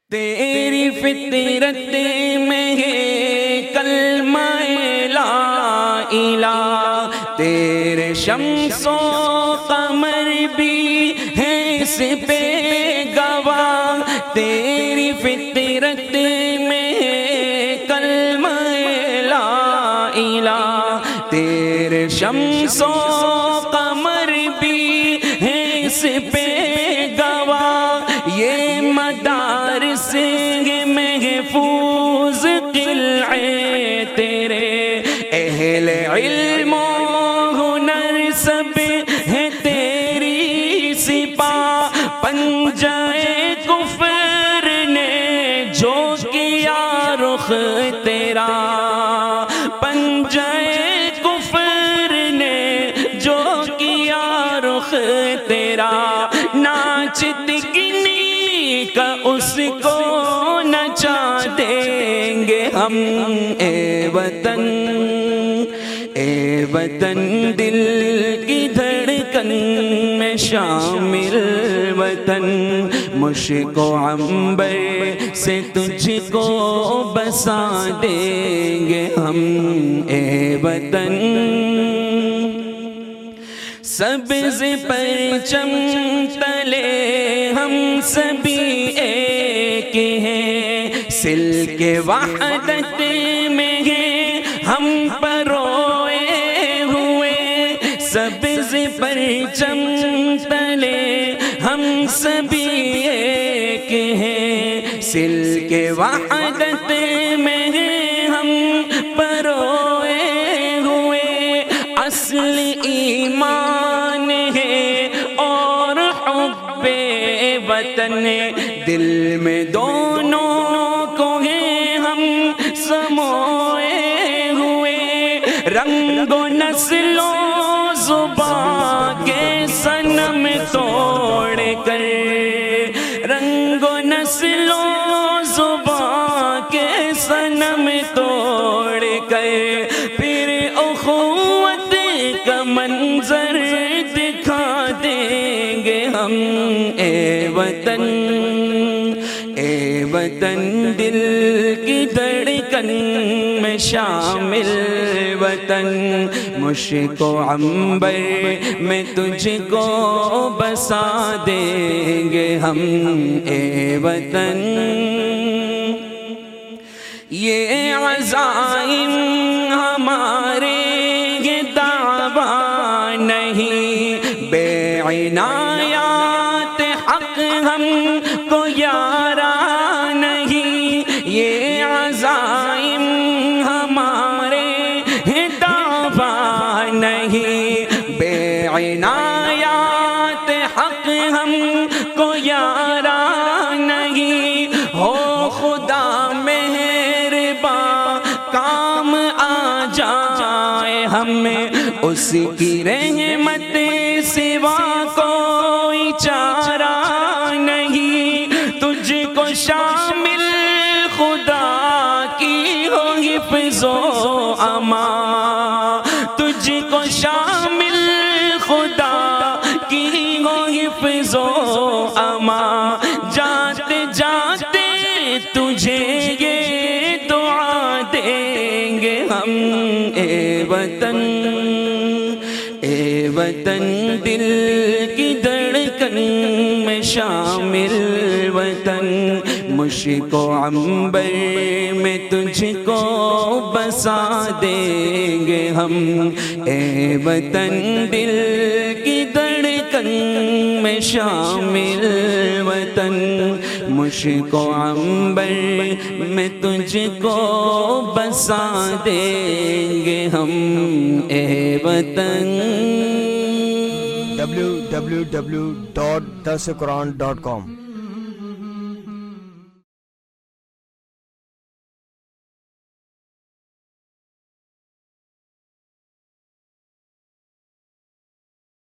تیری فطرت میں ہے کلمہ لا الہ، تیرے شمس و قمر بھی ہے اس پہ گواہ۔ تیری فطرت میں ہے کلمہ لا الہ، تیرے شمس و قمر بھی ہے اس پہ گواہ۔ یہ مدارس محفوظ قلعے تیرے، اہل علم و ہنر سب ہے تیری سپاہ۔ پنجۂ کفر نے جو کیا رخ تیرا، پنجۂ کفر نے جو کیا رخ تیرا، ناچ تکنی کا اس کو نچا دیں گے ہم۔ اے وطن، اے وطن دل کی دھڑکن میں شامل وطن، مشک و عنبر سے تجھ کو بسا دیں گے ہم۔ اے وطن سبز پرچم تلے ہم سبھی ایک ہیں، سلک وحدت میں ہیں ہم پروئے ہوئے۔ سبز پرچم تلے ہم سبھی ایک ہیں، سلک وحدت میں ہیں ہم پروئے ہوئے۔ اصل ایمان ہے اور حب وطن، دل میں دونوں کو ہیں ہم سموئے ہوئے۔ رنگ و نسل و زبان کے صنم توڑ کر، رنگ و نسل و زبان کے صنم توڑ کر، پھر اخوت کا منظر دکھا دیں گے ہم۔ اے وطن، اے وطن دل کی دھڑکن میں شامل وطن، مشک و عنبر میں تجھ کو بسا دیں گے ہم۔ اے وطن یہ عزائم ہمارے یہ دعویٰ نہیں، بے عنایات حق ہم کو یارا نہیں۔ یہ عزائم ہمارے یہ دعویٰ نہیں، بے عنایات حق ہم کو یارا نہیں۔ ہو خدا کام آ جائے ہمیں اس کی رحمت سوا کوئی چارہ نہیں۔ تجھ کو شامل خدا کی ہو حفظ و امان، تجھ کو شامل خدا کی ہو حفظ و امان۔ جاتے جاتے تجھے یہ دعا دیں گے ہم۔ اے وطن، اے وطن دل کی دھڑکن میں شامل وطن، مشک و عنبر میں تجھ کو بسا دیں گے ہم۔ اے وطن دل کی دھڑکن میں شامل وطن، مشک و عنبر میں تجھ کو بسا دیں گے ہم۔ اے وطن www.darsequran.com